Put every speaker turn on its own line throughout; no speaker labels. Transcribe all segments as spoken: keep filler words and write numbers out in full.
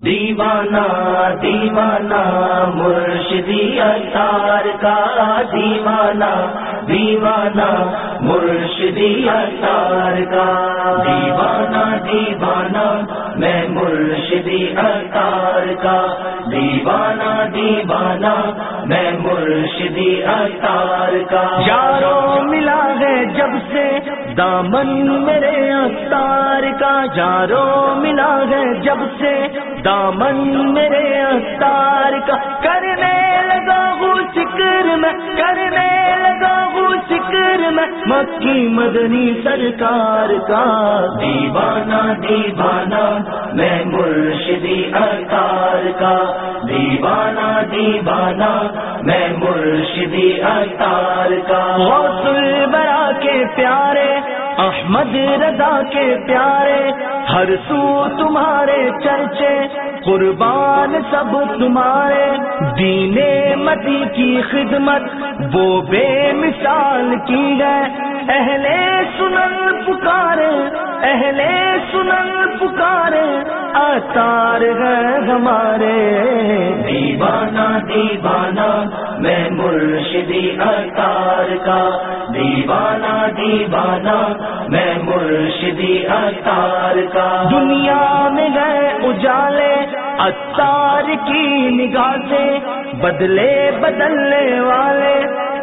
دیوانہ دیوانہ مرشدی اتار کا دیوانہ دیوانہ مرشدی اتار کا دیوانہ دیوانہ میں مرشدی اتار کا دیوانہ دیوانہ میں مرشدی اتار کا
یارو ملا ہے جب سے دامن میرے اتار کا یارو ملا ہے جب سے دامن میرے اتار کا کرنے لگا ہوں ذکر میں کرنے لگا ہوں ذکر میں مکی مدنی سرکار کا
دیوانہ دیوانہ میں مرشدی اتار کا دیوانہ دیوانہ میں مرشدی اتار کا
غوث البرا کے پیارے احمد رضا کے پیارے ہر سو تمہارے چرچے قربان سب تمہارے دین مدی کی خدمت وہ بے مثال کی ہے اہل سنن پکارے اہل سنن پکارے اتار ہے ہمارے
دیوانہ دیوانہ میں مرشدی اتار کا دیوانہ دیوانہ میں مرشدی اتار کا
دنیا میں گئے اجالے اتار کی نگاہ سے بدلے بدلنے والے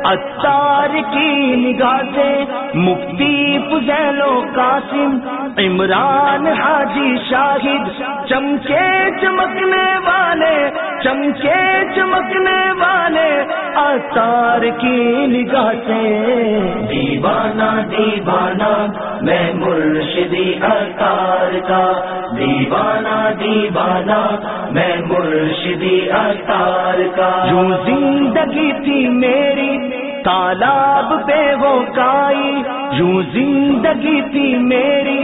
اتار کی نگاہ سے مفتی فضیل و قاسم عمران حاجی شاہد چمکے چمکنے والے چمکے چمکنے والے اتار کی نگاہ سے
دیوانہ دیوانہ میں مرشدی اتار کا دیوانہ دیوانہ میں مرشدی اتار کا
جو زندگی تھی میری تالاب پہ وہ کائی یوں زندگی تھی میری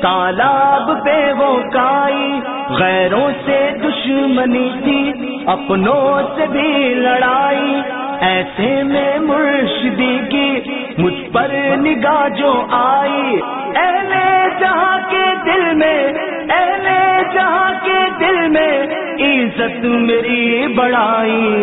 تالاب پہ وہ کائی غیروں سے دشمنی تھی اپنوں سے بھی لڑائی ایسے میں مرشدی کی مجھ پر نگاہ جو آئی اہل جہاں کے دل میں اہل جہاں کے دل میں عزت میری بڑھائی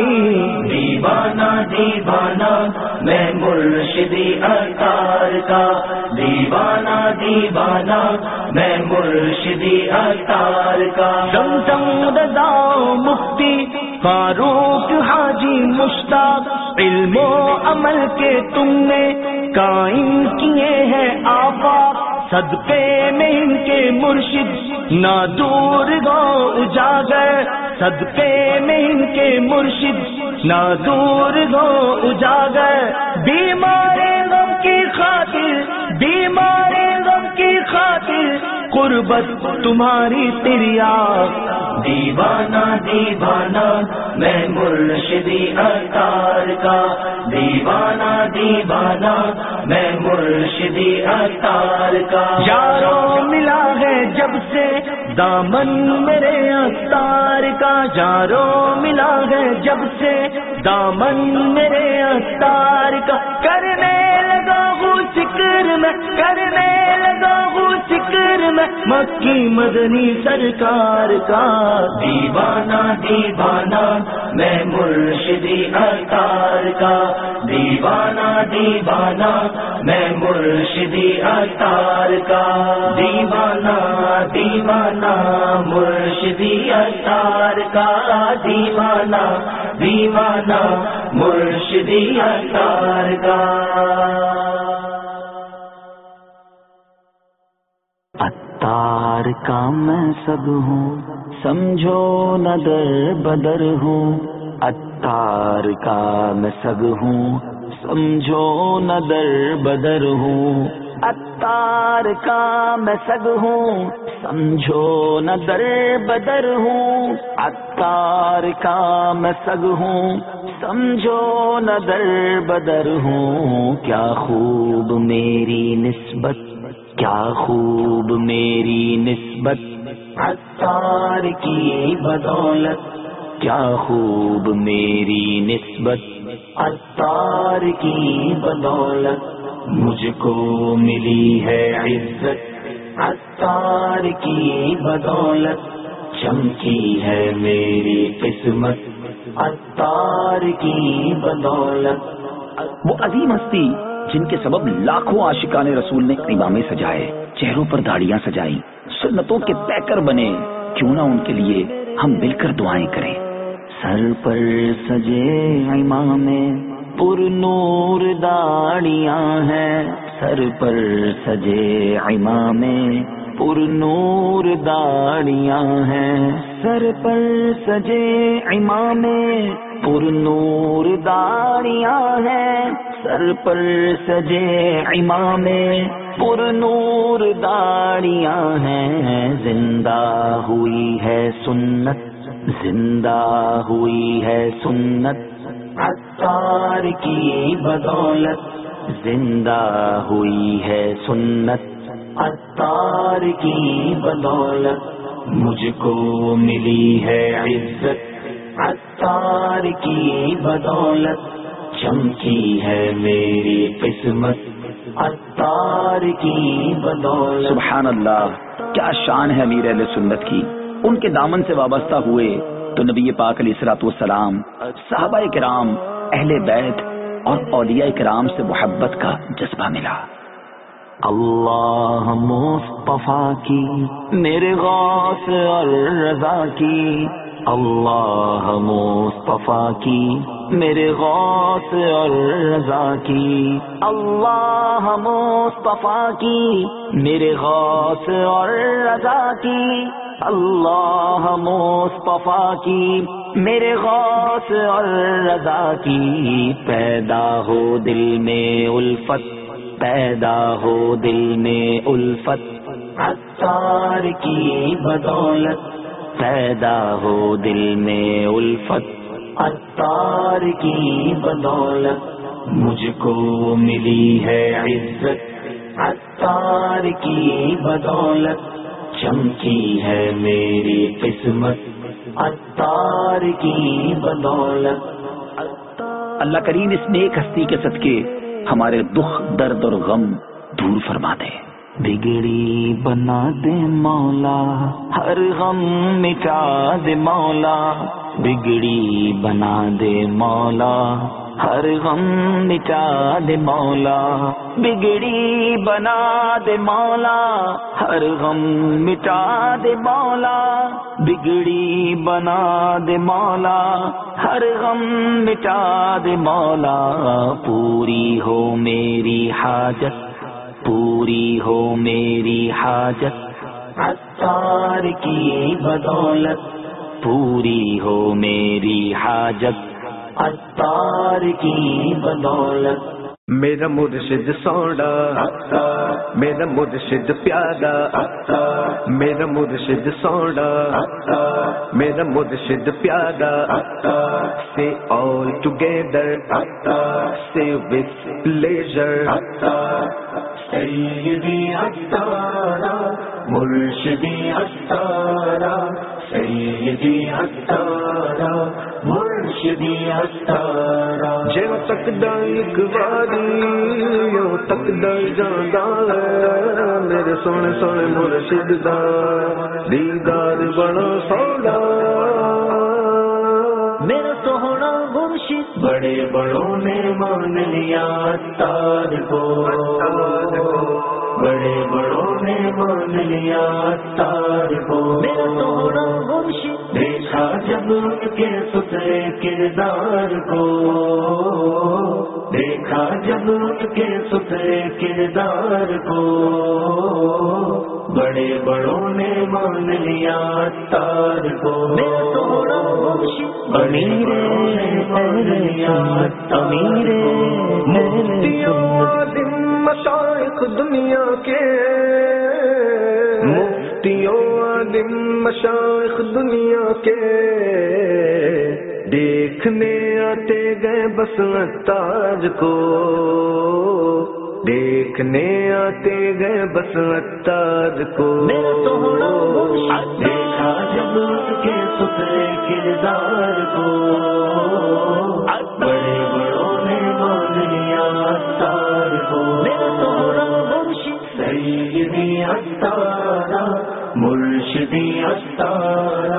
دیوانہ دیوانہ میں مرشدی اتار کا دیوانہ دیوانہ میں مرشدی اتار کا
زمزم رضا مفتی فاروق حاجی مشتاق علم و عمل کے تم نے قائم کیے ہیں آفاق صدقے میں ان کے مرشد نہ دور گو اجاگر صدقے میں ان کے مرشد نہ دور گو اجاگر بیمار غم کی خاطر بیمار غم کی خاطر قربت تمہاری تریاق
دیوانہ دیوانہ میں مرشدی اتار کا دیوانہ دیوانہ میں مرشدی اتار کا
یارو ملا ہے جب سے دامن میرے اتار کا یارو ملا ہے جب سے دامن میرے اتار کا کرنے لگا ہوں ذکر میں کرنے لگا ہوں ذکر میں مکی مدنی سرکار کا
دیوانہ دیوانہ میں مرشدی اتار کا دیوانہ دیوانہ میں مرشدی اتار کا دیوانہ دیوانہ مرشدی اتار کا دیوانہ دیوانہ مرشدی اتار کا
اتار کا میں سب ہوں سمجھو نہ در بدر ہوں اتار کا میں سب ہوں سمجھو نہ در بدر ہوں اتار کا میں سگ ہوں سمجھو نہ در بدر ہوں اتار کا میں سگ ہوں سمجھو نہ در بدر ہوں کیا خوب میری نسبت کیا خوب میری نسبت اتار کی بدولت کیا خوب میری نسبت اتار کی بدولت مجھ کو ملی ہے عزت اتار کی بدولت چمکی ہے میری قسمت عطار کی بدولت. وہ عظیم ہستی جن کے سبب لاکھوں عاشقان رسول نے امامے سجائے، چہروں پر داڑیاں سجائی، سنتوں کے پیکر بنے، کیوں نہ ان کے لیے ہم مل کر دعائیں کریں. سر پر سجے امامے پر نور داڑیاں ہیں، سر پر سجے امامے پر نور داڑیاں ہیں، سر پر سجے امامے پر نور داڑیاں ہیں، سر پر سجے امامے پر نور داڑیاں ہیں. زندہ ہوئی ہے سنت، زندہ ہوئی ہے سنت عطار کی بدولت، زندہ ہوئی ہے سنت عطار کی بدولت. مجھ کو ملی ہے عزت عطار کی بدولت، چمکی ہے میری قسمت عطار کی بدولت. سبحان اللہ، کیا شان ہے امیر اہل سنت کی. ان کے دامن سے وابستہ ہوئے تو نبی پاک علیہ الصلوۃ والسلام، صحابہ کرام، اہل بیت اور اولیاء کرام سے محبت کا جذبہ ملا. اللہ مصطفیٰ کی میرے غوث اور رضا کی، اللہ مصطفیٰ کی میرے غوث اور رضا کی، اللہ مصطفیٰ کی میرے غوث اور رضا کی، اللہ مصطفیٰ کی میرے غوث اور رضا کی. پیدا ہو دل میں الفت، پیدا ہو دل میں الفت عطار کی بدولت، پیدا ہو دل میں الفت عطار کی بدولت. مجھ کو ملی ہے عزت عطار کی بدولت، چمکی ہے میری قسمت عطار کی بدولت. اللہ کریم اس نیک ہستی کے صدقے ہمارے دکھ، درد اور غم دور فرما دے. بگڑی بنا دے مولا، ہر غم مٹا دے مولا، بگڑی بنا دے مولا، ہر غم مٹا دے مولا، بگڑی بنا دے مولا، ہر غم مٹا دے مولا، بگڑی بنا دے مولا، ہر غم مٹا دے مولا. پوری ہو میری حاجت، پوری ہو میری حاجت عطار کی بدولت، پوری ہو میری حاجت عطار کی بدولت.
میرا مرشد سوڑا، میرا مرشد پیارا، میرا مرشد سوڑا، میرا مرشد پیارا. Say all together, say with pleasure. سیدی عطارا، مرشدی عطارا، سیدی عطارا، مرشدی عطارا. جو تکدا ایک واری یوں تکدا جاندا ہے، میرے سونے سونے مرشد دا دیدار بڑا سونا.
میرا سوہنا مرشد
بڑے بڑوں نے مان لیا عطار کو، بڑے بڑوں نے مان لیا عطار کو.
میرا سوہنا مرشد
دیکھا جب ان کے ستھرے کردار کو، دیکھا جب ان کے ستھرے کردار کو، بڑے بڑوں نے مان لیا عطار کو.
میرا سوہنا مرشد
امیر مان لیا امیر
مفتیوں عالم مشائخ دنیا کے، مفتیوں عالم مشائخ دنیا کے، دیکھنے آتے گئے بس عطار کو، دیکھنے آتے گئے بس عطار کو.
میرا سوہنا مرشد
دیکھا جب ان کے ستھرے کردار کو، بڑے بڑوں نے مان لیا عطار کو.
میرا سوہنا مرشد
سیدی عطارا، مرشدی عطارا،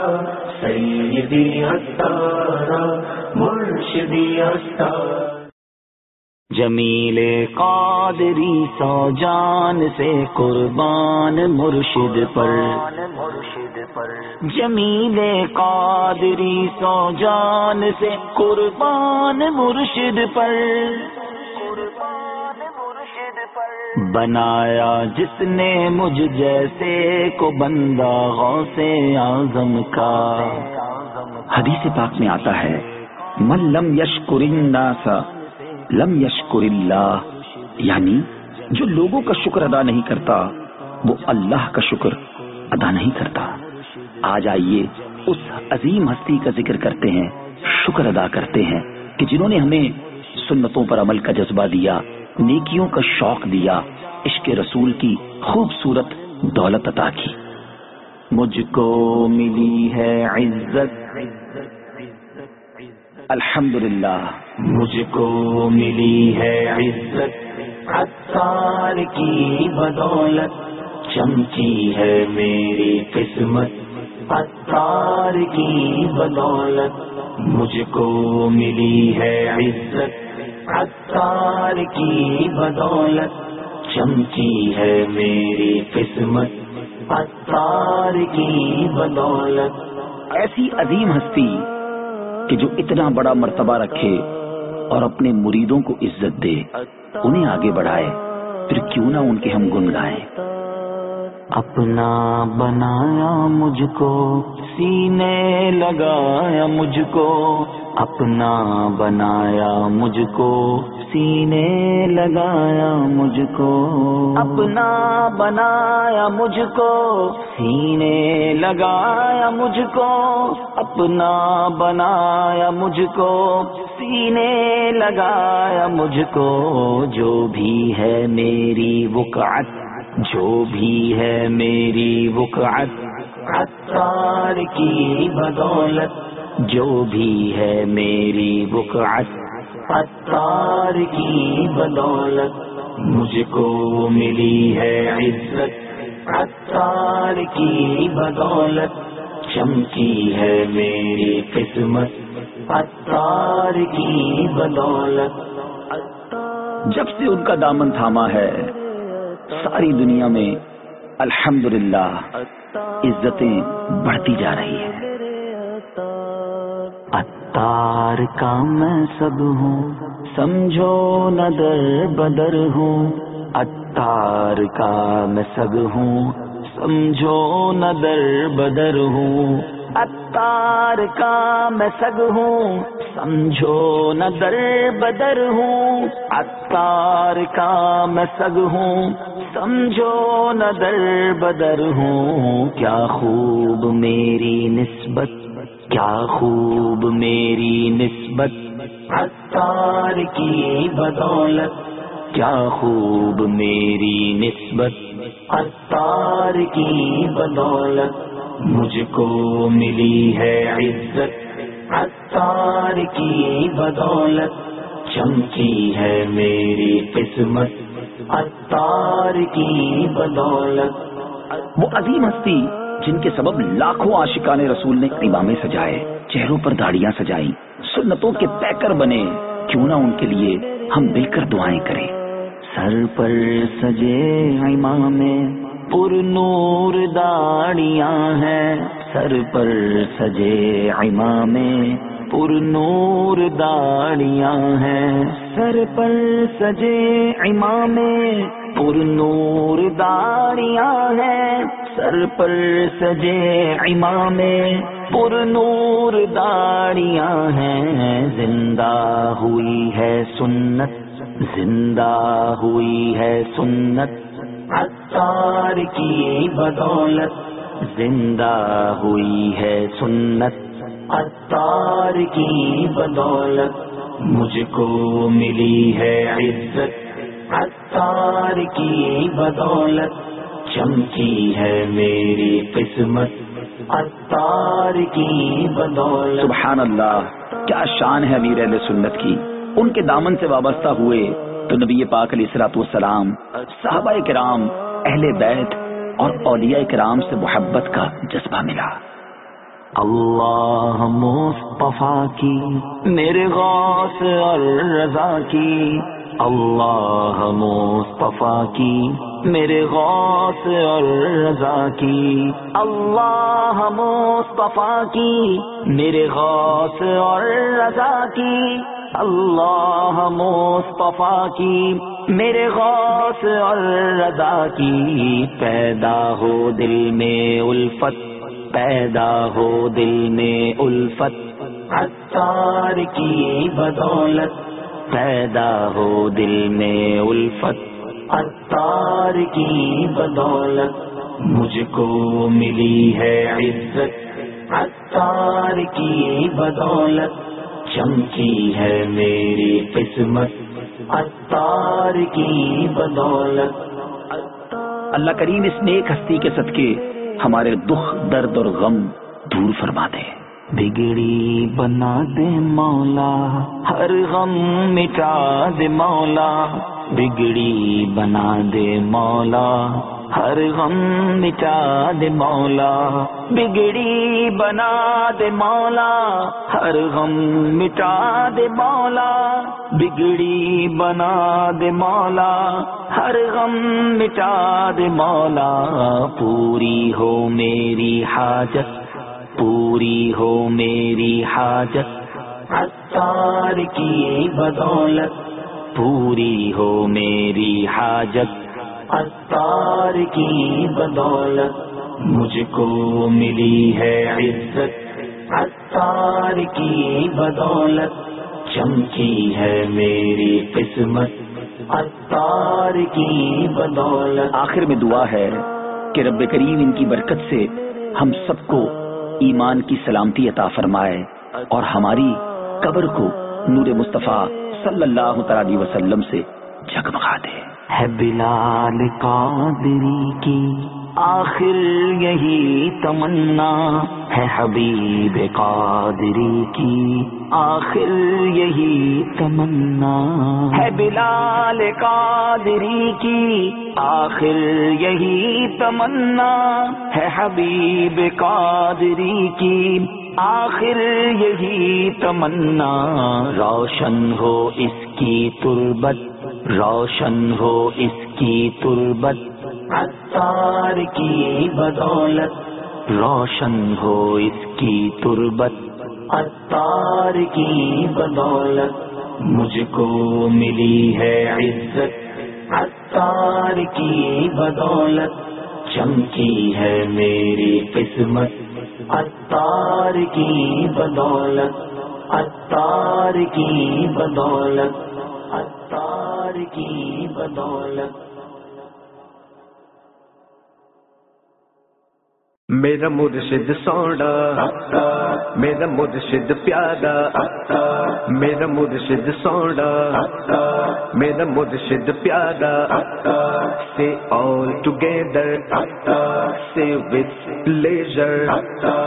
مرشدی عطارا مرشدی عطار.
جمیل قادری سو جان سے قربان مرشد پر، جمیل قادری سو جان سے قربان مرشد پر، بنایا جس نے مجھ جیسے کو بندہ غوث اعظم کا. حدیث پاک میں آتا ہے من لم یشکر الناس لم یشکر اللہ، یعنی جو لوگوں کا شکر ادا نہیں کرتا وہ اللہ کا شکر ادا نہیں کرتا. آج آئیے اس عظیم ہستی کا ذکر کرتے ہیں، شکر ادا کرتے ہیں کہ جنہوں نے ہمیں سنتوں پر عمل کا جذبہ دیا، نیکیوں کا شوق دیا، عشق رسول کی خوبصورت دولت عطا کی. مجھ کو ملی ہے عزت الحمدللہ،
مجھ کو ملی ہے عزت عطار کی بدولت، چمکی ہے میری قسمت عطار کی بدولت. مجھ کو ملی ہے عزت عطار کی بدولت، چمکی ہے میری قسمت عطار کی بدولت.
ایسی عظیم ہستی کہ جو اتنا بڑا مرتبہ رکھے اور اپنے مریدوں کو عزت دے، انہیں آگے بڑھائے، پھر کیوں نہ ان کے ہم گن گائیں. اپنا بنایا مجھ کو، سینے لگایا مجھ کو، اپنا بنایا مجھ کو، سینے لگایا مجھ کو، اپنا بنایا مجھ کو، سینے لگایا مجھ کو، اپنا بنایا مجھ کو، سینے لگایا مجھ کو. جو بھی ہے میری وقعت، جو بھی ہے میری وقعت
عطار کی بدولت،
جو بھی ہے میری وقعت
عطار کی بدولت. مجھ کو ملی ہے عزت عطار کی بدولت، چمکی ہے میری قسمت عطار کی بدولت.
جب سے ان کا دامن تھاما ہے ساری دنیا میں الحمدللہ عزتیں بڑھتی جا رہی ہیں. عطار کا میں سب ہوں، سمجھو نہ در بدر ہوں. عطار کا میں سب ہوں، سمجھو نہ در بدر ہوں. عطار کا میں سگ ہوں، سمجھو نہ در بدر ہوں. عطار کا میں سگ ہوں، سمجھو نہ در بدر ہوں. کیا خوب میری نسبت، کیا خوب میری نسبت
عطار کی بدولت،
کیا خوب میری نسبت
عطار کی بدولت. مجھ کو ملی ہے عزت عطار کی بدولت، چمکی ہے میری قسمت عطار کی بدولت.
وہ عظیم ہستی جن کے سبب لاکھوں عاشقان رسول نے امامے سجائے، چہروں پر داڑیاں سجائی، سنتوں کے پیکر بنے. کیوں نہ ان کے لیے ہم مل کر دعائیں کریں. سر پر سجے امامے پر نور داڑیاں ہیں، سر پر سجے امامے پر نور داڑیاں ہیں. سر پر سجے امامے پر نور داڑیاں ہیں، سر پر سجے امامے پر نور داڑیاں ہیں. زندہ ہوئی ہے سنت، زندہ ہوئی ہے سنت
عطار کی بدولت،
زندہ ہوئی ہے سنت
عطار کی بدولت. مجھ کو ملی ہے عزت عطار کی بدولت، چمکی ہے میری قسمت عطار کی بدولت.
سبحان اللہ، کیا شان ہے امیر اہل سنت کی. ان کے دامن سے وابستہ ہوئے تو نبی پاک علیہ الصلوۃ والسلام، صحابہ کرام، اہل بیت اور اولیاء کرام سے محبت کا جذبہ ملا.
اللہ مصطفیٰ کی میرے غوث اور رضا کی، اللہ مصطفیٰ کی میرے غوث اور رضا کی، اللہ مصطفیٰ کی میرے غوث اور رضا کی، اللہ مصطفیٰ کی میرے غوث اور رضا کی، پیدا ہو دل میں الفت، پیدا ہو دل میں الفت، عطار کی بدولت، پیدا ہو دل میں الفت، عطار کی بدولت، مجھ کو ملی ہے عزت، عطار کی بدولت، چمکی ہے میری قسمت، عطار کی بدولت۔
اللہ کریم اس نیک ہستی کے صدقے ہمارے دکھ، درد اور غم دور فرما دے۔
بگڑی بنا دے مولا، ہر غم مٹا دے مولا، بگڑی بنا دے مولا، ہر غم مٹا دے مولا، بگڑی بنا دے مولا، ہر غم مٹا دے مولا، بگڑی بنا دے مولا، ہر غم مٹا دے مولا، پوری ہو میری حاجت، پوری ہو میری حاجت، عطار کی بدولت، پوری ہو میری حاجت، عطار کی بدولت، مجھ کو ملی ہے عزت، عطار کی بدولت، چمکی ہے میری قسمت، عطار کی بدولت۔
آخر میں دعا ہے کہ رب کریم ان کی برکت سے ہم سب کو ایمان کی سلامتی عطا فرمائے اور ہماری قبر کو نور مصطفیٰ صلی اللہ تعالی وسلم سے جگمگا دے۔
ہے بلال قادری کی آخر یہی تمنا، ہے حبیب قادری کی آخر یہی تمنا، ہے بلال قادری کی آخر یہی تمنا، ہے حبیب قادری کی آخر یہی تمنا، روشن ہو اس کی تربت، روشن ہو اس کی تربت، عطار کی بدولت، روشن ہو اس کی تربت، عطار کی بدولت، مجھ کو ملی ہے عزت، عطار کی بدولت، چمکی ہے میری قسمت، عطار کی بدولت، عطار کی بدولت، عطار کی بدولت۔
میرا مرشد سونا، میرا مرشد پیارا، میرا مرشد سونا، میرا مرشد پیارا، say all together, say with pleasure،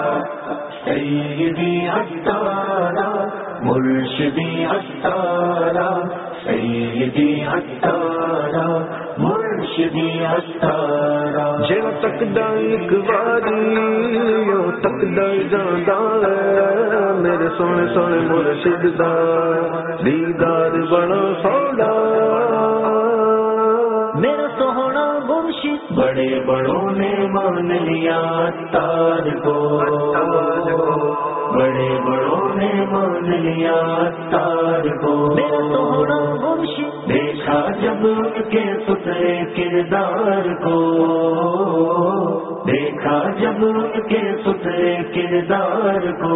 سیدی عطارا مرشدی عطارا، سیدی عطارا مرشدی عطارا،
جو تکدا ایک واری یو تکدا جاندا، میرے سونے سونے مرشد دا دیدار بڑا سونا،
میرا سوہنا مرشد بڑے بڑوں نے مان لیا عطار کو، بڑے بڑوں نے مان لیا عطار کو، میرا سوہنا مرشد دیکھا جب ان کے سترے کردار کو، دیکھا جب ان کے سترے کردار کو،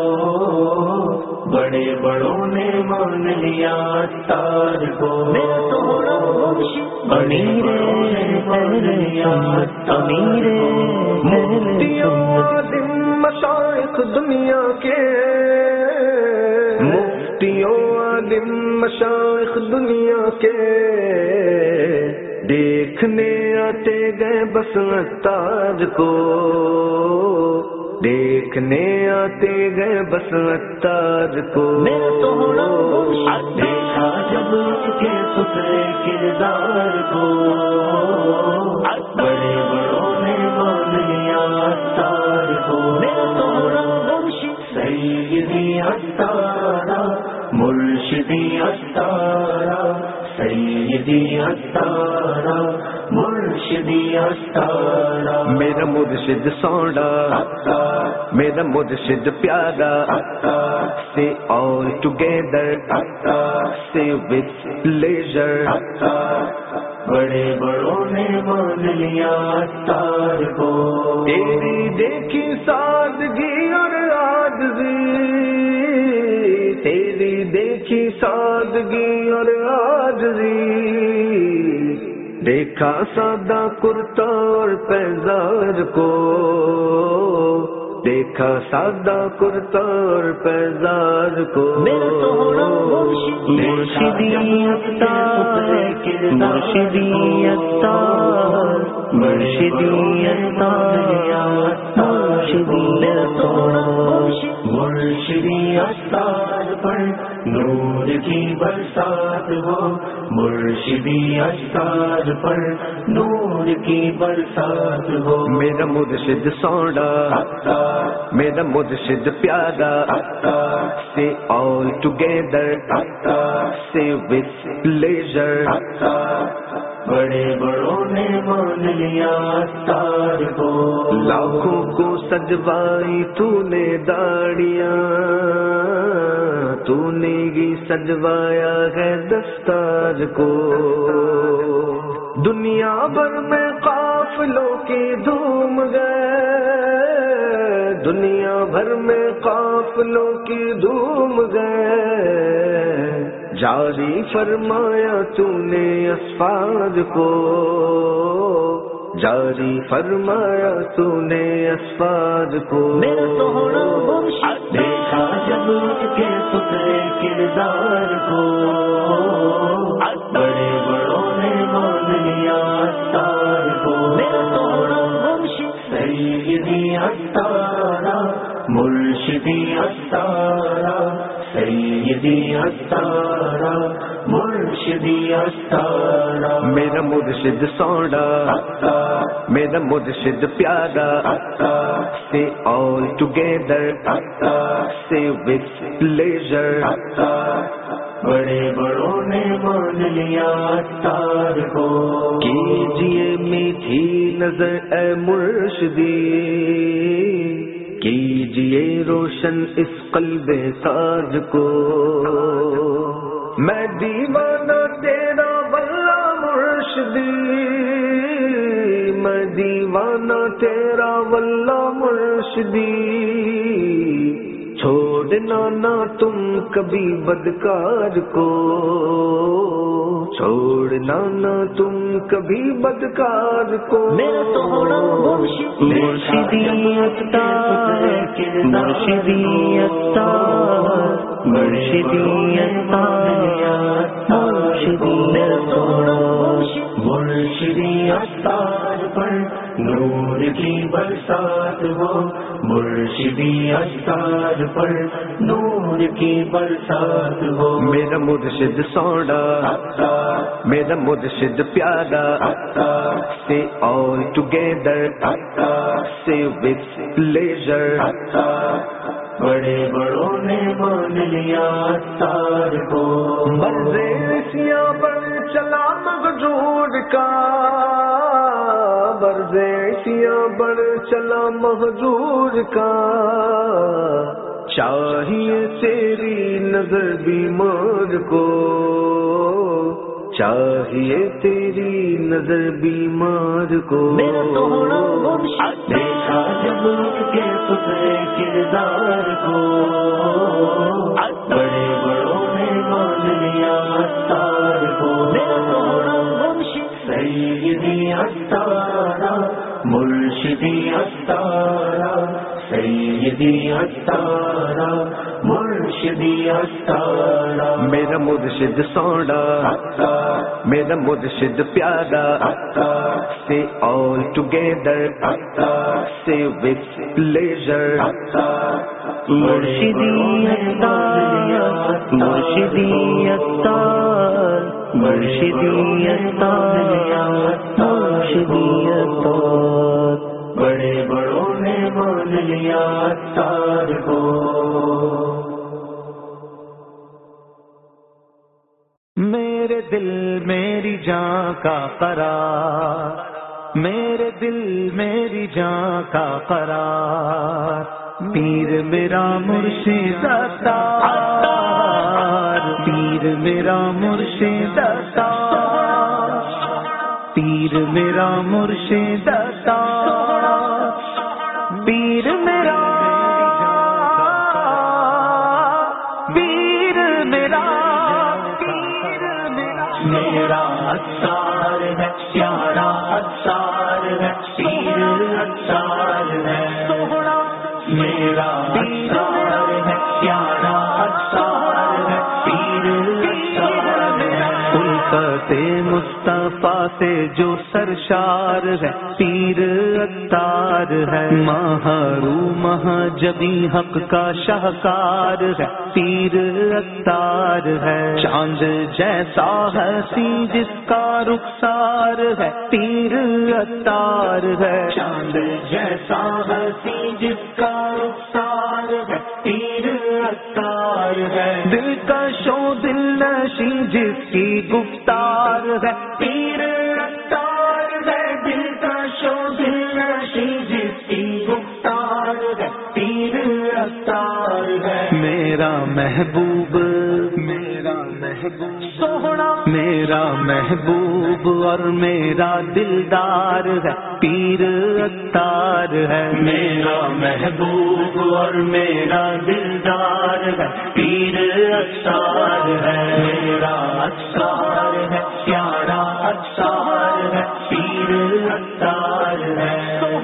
بڑے بڑوں نے مان لیا عطار کو، میرا سوہنا مرشد امیر امیر
مفتیوں عالم مشائخ دنیا کے، مفتیوں عالم مشائخ دنیا کے، دیکھنے آتے گئے بس عطار کو، دیکھنے آتے گئے بس عطار کو،
دیکھا جب ان کے سترے کردار کو، بڑے بڑوں نے مان لیا عطار کو، سیدی اتارا مرشدی اتارا سیدی اتارا مرشدی اتارا
میرا مرشد سونا میرا مرشد پیارا say all together say with pleasure
بڑے بڑوں نے مان لیا اتار کو
تیری دیکھی سادگی اور عاجزی تیری دیکھی سادگی اور عاجزی دیکھا سادہ کرتا اور پیزار کو دیکھا سادہ کرتا اور پیزار کو
مرشدی اتار مرشدی اتار مرشدی اتار
مرشدی اتار پر نور کی برسات ہو مرشدی اتار پر نور کی برسات ہو
میرا مرشد سونا میرا مرشد پیارا say all together say with pleasure
بڑے بڑوں نے مان لیا اتار کو
لاکھوں کو سجوائی تو نے داڑیاں تو نے ہی سجوایا ہے دستار کو دنیا بھر میں قافلوں کی دھوم گئے دنیا بھر میں قافلوں کی دھوم گئے جاری فرمایا تو نے اسفار کو جاری فرمایا تو نے اسفار کو
دیکھا جب کے سترے کردار کو بڑے بڑوں نے مان لیا اتار کو سیدی اتارا مرشدی اتارا سیدی اتارا مرشدی اتارا
میرا مرشد سونا میرا مرشد پیارا say all together say with pleasure
بڑے بڑوں نے مان لیا اتار کو
کیجئے میٹھی نظر اے مرشدی کیجئے روشن اس قلب ساز کو میں دیوانہ تیرا واللہ مرشدی میں دیوانہ تیرا واللہ مرشدی چھوڑنا نہ تم کبھی بدکار کو چھوڑنا نہ تم کبھی بدکار کو
مرشدی اتار مرشدی اتار مرشدی اتار
مرشدی اتار پر نور کی برسات ہو مرشدی اتار پر نور کی برسات ہو
میرا مرشد سونا میرا مرشد پیارا say all together say with pleasure
بڑے بڑوں نے مان لیا اتار کو
برزیشیاں پر چلا مغجور کا برزیشیاں پر چلا مغجور کا چاہیے تیری نظر بیمار کو چاہیے تیری نظر بیمار کو
دیکھا جب کے سترے کردار کو بڑے بڑوں نے مان لیا اتار کو سیدی اتارا مرشدی اتارا سیدی اتارا مرشدی اتارا
میرا مرشد سونا میرا مرشد پیارا say all together say with pleasure
مرشدی اتار مرشدی اتار مرشدی اتار مرشدی اتار
بڑے بڑوں نے مان لیا اتار کو
دل میری جان کا قرار، میرے دل میری جان کا قرار، پیر میرا مرشد عطار، پیر میرا مرشد عطار، پیر میرا مرشد عطار، پیر میرا پیر میرا پیر میرا
میرا عطار ہے، پیارا عطار ہے، پیر عطار ہے، میرا عطار ہے، پیارا عطار ہے، پیر عطار ہے،
الفت مصطفیٰ سے جو سرشار ہے پیر عطار ہے، محروم جبی حق کا شاہکار ہے پیر عطار ہے، چاند جیسا ہنسی جس کا رخسار ہے پیر عطار ہے،
چاند جیسا ہنسی جس کا رخسار ہے پیر عطار ہے،
دل کا شو دل نشی جس کی گفتار ہے
پیر عطار ہے، دل کا شو دل نشی جس کی گفتار ہے پیر عطار ہے،
میرا محبوب میرا محبوب سوہنا، میرا محبوب اور میرا دلدار ہے پیر عطار ہے،
میرا محبوب اور میرا دلدار ہے پیر عطار ہے، میرا عطار ہے، پیارا عطار ہے، پیر عطار ہے،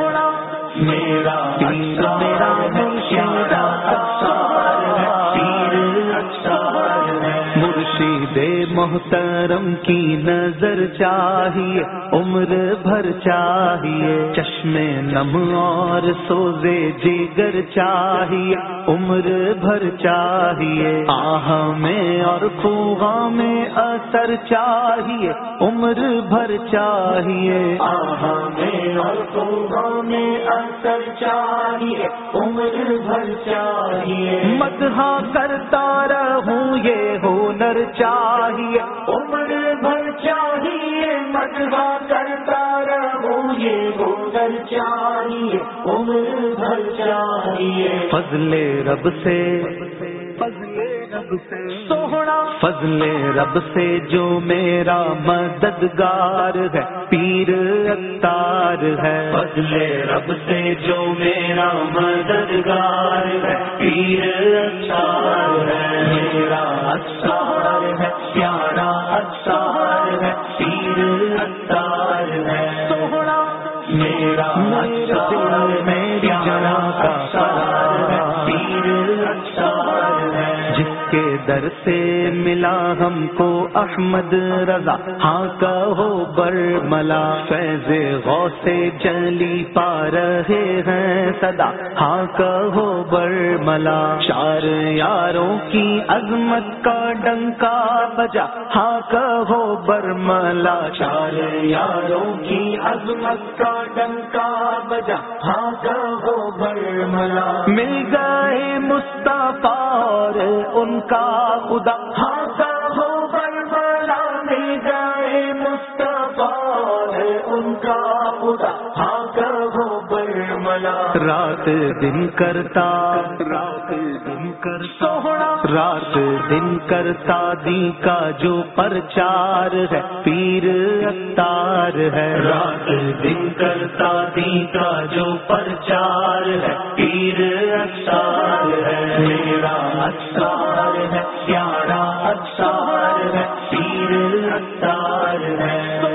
میرا عطار ہے، پیارا عطار ہے، پیر عطار ہے،
مرشد محترم کی نظر چاہیے عمر بھر چاہیے، چشم نم اور سوزے جگر چاہیے عمر بھر چاہیے، آہ میں اور خوغا میں اثر چاہیے عمر بھر چاہیے،
آہ میں اور خوبا میں اثر چاہیے عمر بھر چاہیے،
مدح کرتا رہوں یہ ہنر چاہیے
عمر بھر چاہیے، مدح کرتا رہوں یہ ہنر چاہیے عمر بھر چاہیے،
فضل رب سے فضل رب سے سوہنا، فضل رب سے جو میرا مددگار ہے پیر عطار ہے،
فضل رب سے جو میرا مددگار ہے پیر عطار ہے، میرا عطار ہے، پیارا عطار ہے، پیر عطار ہے، میرا عطار ہے، پیارا عطار ہے، پیر عطار ہے،
جس کے در سے ملا ہم کو احمد رضا، ہاں کہو برملا، فیض غوث جلی پا رہے ہیں صدا، ہاں کہو برملا، چار یاروں کی عظمت کا ڈنکا بجا، ہاں کہو برملا،
چار یاروں کی عظمت کا ڈنکا بجا، ہاں کہو برملا،
مل گئے مصطفیٰ اور ان کا خدا،
ہاں کہو برملا، مل گئے مصطفیٰ اور ان کا خدا، ہاں کہو برملا،
رات دن کرتا رات دن کر سوہنا، رات دن کرتا دی کا جو پرچار ہے پیر عطار ہے،
رات دن کرتا دی کا جو پرچار ہے پیر عطار ہے، میرا عطار ہے، پیارا عطار ہے، پیر عطار ہے،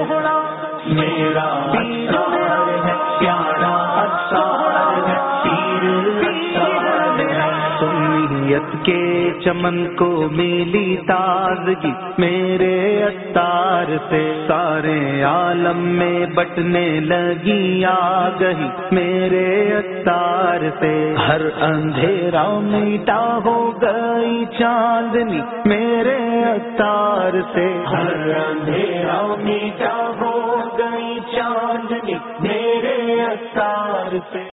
میرا عطار ہے، پیارا عطار ہے، پیر عطار ہے،
سنیت کے چمن کو ملی تازگی میرے عطار سے، سارے عالم میں بٹنے لگی آگہی میرے عطار سے، ہر اندھیرا میٹا ہو گئی چاندنی میرے عطار سے،
ہر اندھیرا میٹا ہو گئی چاندنی میرے عطار سے۔